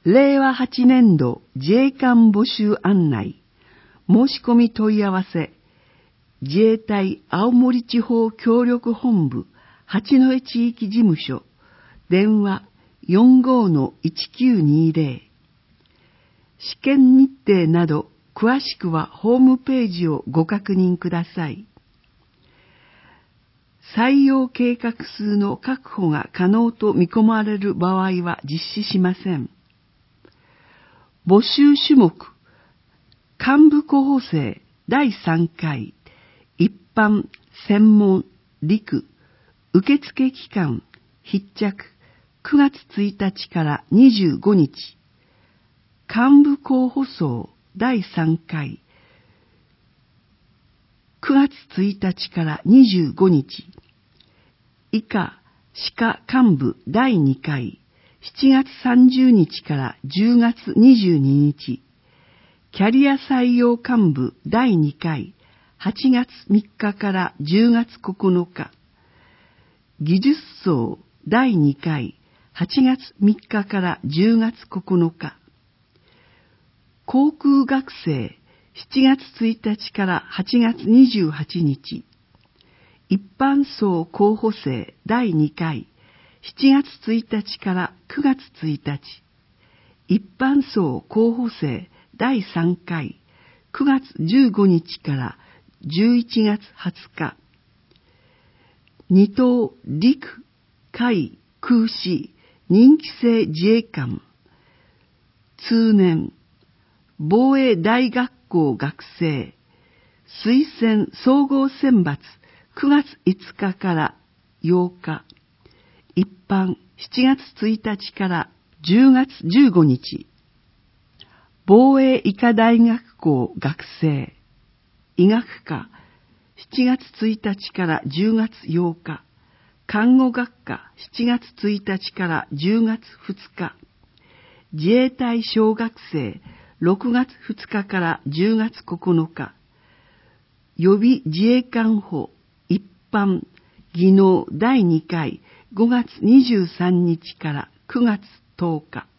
令和8年度自衛官募集案内。申し込み問い合わせ。自衛隊青森地方協力本部八戸地域事務所。電話 45-1920。試験日程など詳しくはホームページをご確認ください。採用計画数の確保が可能と見込まれる場合は実施しません。募集種目、幹部候補生第3回、一般、専門、陸、受付期間、必着、9月1日から25日、幹部候補層第3回、9月1日から25日、以下、歯科幹部第2回、7月30日から10月22日、キャリア採用幹部第2回、8月3日から10月9日、技術層第2回、8月3日から10月9日、航空学生7月1日から8月28日、一般層候補生第2回、7月1日から9月1日、一般層候補生第3回、9月15日から11月20日、二等陸、海、空士、任期制自衛官、通年、防衛大学校学生、推薦総合選抜9月5日から8日、一般7月1日から10月15日、防衛医科大学校学生、医学科7月1日から10月8日、看護学科7月1日から10月2日、自衛隊小学生6月2日から10月9日、予備自衛官補一般技能第2回5月23日から9月10日。